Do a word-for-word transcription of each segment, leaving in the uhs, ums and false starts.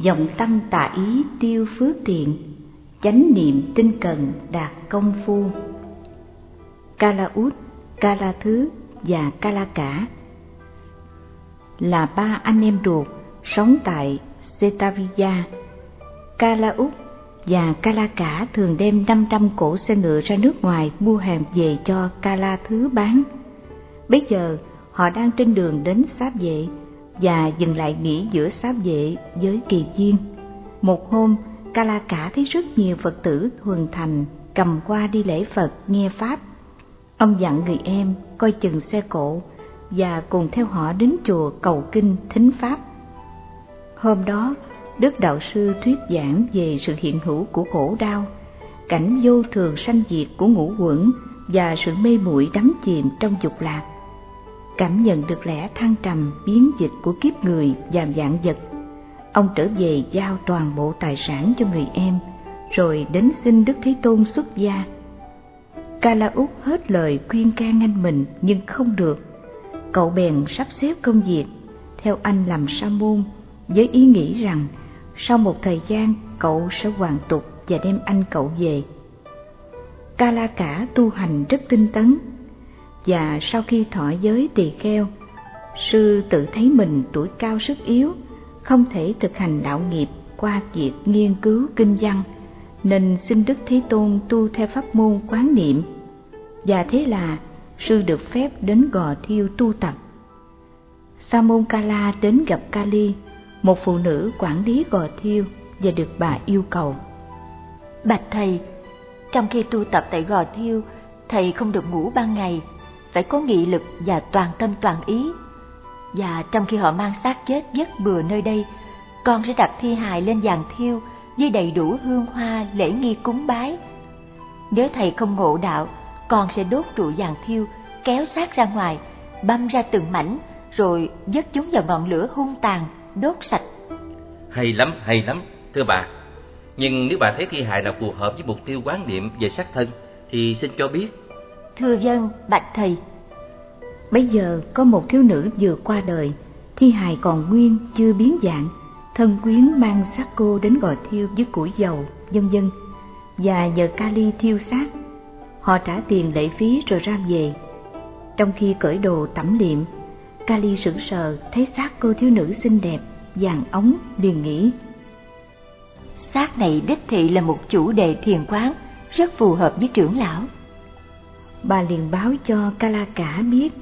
vọng tâm tà ý tiêu phước tiện, chánh niệm tinh cần đạt công phu. Kala Út, Kala Thứ và Kala Cả là ba anh em ruột sống tại Setavija. Kala Út và Kala Cả thường đem năm trăm cỗ xe ngựa ra nước ngoài mua hàng về cho Kala Thứ bán. Bây giờ họ đang trên đường đến Sáp Vệ và dừng lại nghỉ giữa Sáp Vệ với Kỳ Viên. Một hôm, Kala Cả thấy rất nhiều Phật tử thuần thành cầm qua đi lễ Phật nghe Pháp. Ông dặn người em coi chừng xe cộ và cùng theo họ đến chùa cầu kinh thính Pháp. Hôm đó, Đức Đạo Sư thuyết giảng về sự hiện hữu của khổ đau, cảnh vô thường sanh diệt của ngũ uẩn và sự mê muội đắm chìm trong dục lạc. Cảm nhận được lẽ thăng trầm biến dịch của kiếp người và vạn vật, ông trở về giao toàn bộ tài sản cho người em, rồi đến xin Đức Thế Tôn xuất gia. Kala Út hết lời khuyên can anh mình nhưng không được. Cậu bèn sắp xếp công việc theo anh làm sa môn, với ý nghĩ rằng sau một thời gian cậu sẽ hoàn tục và đem anh cậu về. Kala Cả tu hành rất tinh tấn, và sau khi thọ giới tỳ kheo, sư tự thấy mình tuổi cao sức yếu, không thể thực hành đạo nghiệp qua việc nghiên cứu kinh văn, nên xin Đức Thế Tôn tu theo pháp môn quán niệm, và thế là sư được phép đến Gò Thiêu tu tập. Sa môn Kala đến gặp Kali, một phụ nữ quản lý Gò Thiêu, và được bà yêu cầu: Bạch thầy, trong khi tu tập tại Gò Thiêu, thầy không được ngủ ban ngày, phải có nghị lực và toàn tâm toàn ý. Và trong khi họ mang xác chết vất bừa nơi đây, con sẽ đặt thi hài lên giàn thiêu với đầy đủ hương hoa lễ nghi cúng bái. Nếu thầy không ngộ đạo, con sẽ đốt trụ giàn thiêu, kéo xác ra ngoài, băm ra từng mảnh, rồi vứt chúng vào ngọn lửa hung tàn, đốt sạch. Hay lắm, hay lắm, thưa bà. Nhưng nếu bà thấy thi hài nào phù hợp với mục tiêu quán niệm về xác thân thì xin cho biết. Thưa vâng, bạch thầy. Bây giờ có một thiếu nữ vừa qua đời, thi hài còn nguyên chưa biến dạng. Thân quyến mang xác cô đến Gò Thiêu với củi dầu, vân vân, và nhờ Kali thiêu xác. Họ trả tiền lệ phí rồi ra về. Trong khi cởi đồ tẩm liệm, Kali sững sờ thấy xác cô thiếu nữ xinh đẹp, vàng óng, liền nghĩ: Xác này đích thị là một chủ đề thiền quán, rất phù hợp với trưởng lão. Bà liền báo cho Kala Cả biết.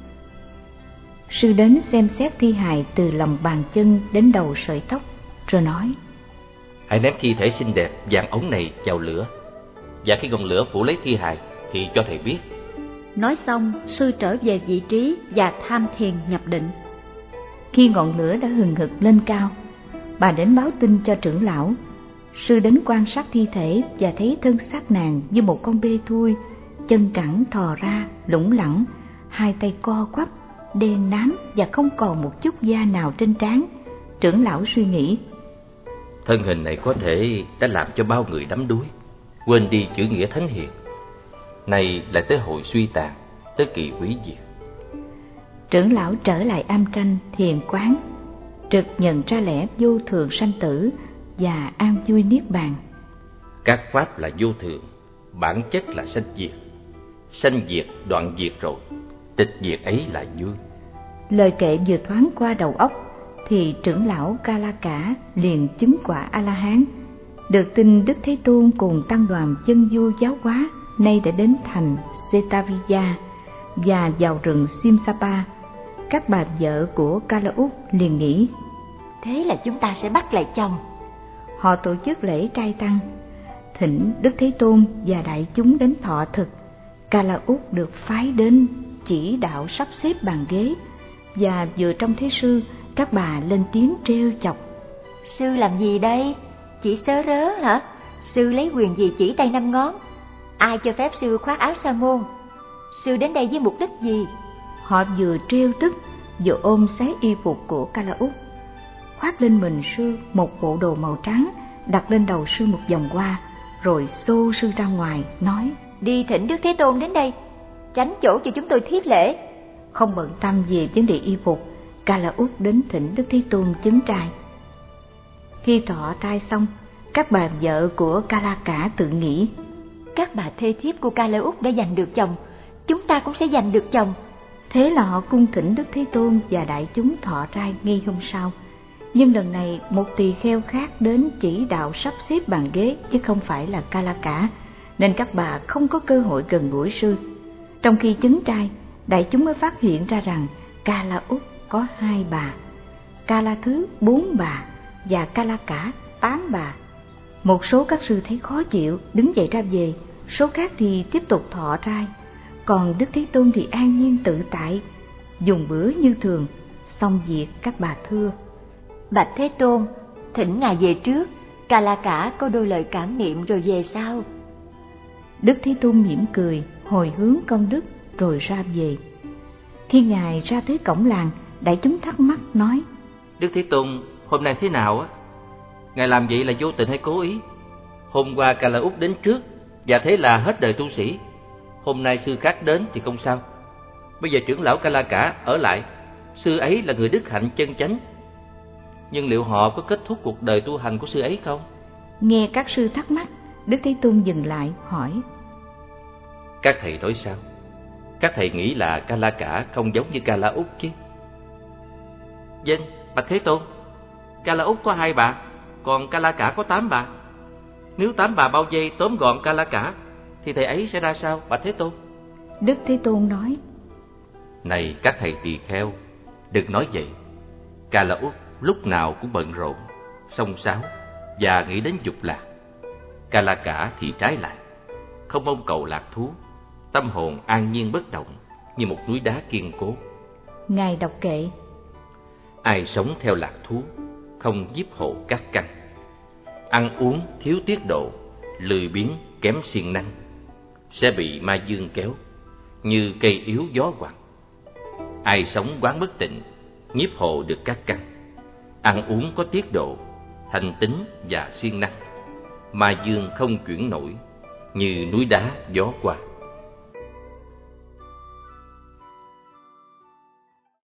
Sư đến xem xét thi hài từ lòng bàn chân đến đầu sợi tóc, rồi nói: Hãy ném thi thể xinh đẹp vàng ống này vào lửa, và khi ngọn lửa phủ lấy thi hài thì cho thầy biết. Nói xong, sư trở về vị trí và tham thiền nhập định. Khi ngọn lửa đã hừng hực lên cao, bà đến báo tin cho trưởng lão. Sư đến quan sát thi thể và thấy thân xác nàng như một con bê thui, chân cẳng thò ra, lủng lẳng, hai tay co quắp, đen nám và không còn một chút da nào trên trán. Trưởng lão suy nghĩ: Thân hình này có thể đã làm cho bao người đắm đuối, quên đi chữ nghĩa thánh hiền. Này lại tới hồi suy tàn, tới kỳ hủy diệt. Trưởng lão trở lại am tranh thiền quán, trực nhận ra lẽ vô thường sanh tử và an vui niết bàn. Các pháp là vô thường, bản chất là sanh diệt. Sanh diệt đoạn diệt rồi, tịch diệt ấy là vui. Lời kệ vừa thoáng qua đầu óc thì trưởng lão Kala Cả liền chứng quả A-la-hán. Được tin Đức Thế Tôn cùng tăng đoàn chân du giáo hóa nay đã đến thành Setavija và vào rừng Simsapa. Các bà vợ của Kala Út liền nghĩ: Thế là chúng ta sẽ bắt lại chồng. Họ tổ chức lễ trai tăng, thỉnh Đức Thế Tôn và đại chúng đến thọ thực. Kala Út được phái đến chỉ đạo sắp xếp bàn ghế, và vừa trong thế sư, các bà lên tiếng trêu chọc: Sư làm gì đây? Chỉ sớ rớ hả? Sư lấy quyền gì chỉ tay năm ngón? Ai cho phép sư khoác áo sa môn? Sư đến đây với mục đích gì? Họ vừa trêu tức, vừa ôm xé y phục của Kala Út, khoác lên mình sư một bộ đồ màu trắng, đặt lên đầu sư một vòng hoa, rồi xô sư ra ngoài, nói: Đi thỉnh Đức Thế Tôn đến đây, tránh chỗ cho chúng tôi thiết lễ. Không bận tâm về vấn đề y phục, Kala Út đến thỉnh Đức Thế Tôn chứng trai. Khi thọ trai xong, các bà vợ của Ca La Cả tự nghĩ: các bà thê thiếp của Ca La Út đã giành được chồng, chúng ta cũng sẽ giành được chồng. Thế là họ cung thỉnh Đức Thế Tôn và đại chúng thọ trai ngay hôm sau. Nhưng lần này một tỳ kheo khác đến chỉ đạo sắp xếp bàn ghế chứ không phải là Ca La Cả, nên các bà không có cơ hội gần gũi sư. Trong khi chứng trai, đại chúng mới phát hiện ra rằng Ca La Út có hai bà, Ca La Thứ bốn bà và Ca La Cả tám bà. Một số các sư thấy khó chịu, đứng dậy ra về, số khác thì tiếp tục thọ trai. Còn Đức Thế Tôn thì an nhiên tự tại, dùng bữa như thường. Xong việc, các bà thưa: bạch Thế Tôn, thỉnh ngài về trước, Ca La Cả có đôi lời cảm niệm rồi về sau. Đức Thế Tôn mỉm cười, hồi hướng công đức rồi ra về. Khi ngài ra tới cổng làng, đại chúng thắc mắc nói: Đức Thế Tôn hôm nay thế nào á? Ngài làm vậy là vô tình hay cố ý? Hôm qua Ca La Út đến trước và thế là hết đời tu sĩ. Hôm nay sư khác đến thì không sao. Bây giờ trưởng lão Ca La Cả ở lại, sư ấy là người đức hạnh chân chánh. Nhưng liệu họ có kết thúc cuộc đời tu hành của sư ấy không? Nghe các sư thắc mắc, Đức Thế Tôn dừng lại hỏi: các thầy nói sao? Các thầy nghĩ là Ca La Cả không giống như Ca La Út chứ? Vâng, bạch Thế Tôn, Ca La Út có hai bà, còn Ca La Cả có tám bà. Nếu tám bà bao vây tóm gọn Ca La Cả thì thầy ấy sẽ ra sao, bạch Thế Tôn? Đức Thế Tôn nói: này các thầy tỳ kheo, đừng nói vậy. Ca La Út lúc nào cũng bận rộn, xông xáo và nghĩ đến dục lạc. Ca La Cả thì trái lại, không mong cầu lạc thú, tâm hồn an nhiên bất động như một núi đá kiên cố. Ngài đọc kệ: ai sống theo lạc thú, không díp hộ các căn, ăn uống thiếu tiết độ, lười biếng kém siêng năng, sẽ bị ma dương kéo như cây yếu gió quạt. Ai sống quán bất tịnh, nhiếp hộ được các căn, ăn uống có tiết độ, thành tín và siêng năng, ma dương không chuyển nổi như núi đá gió qua.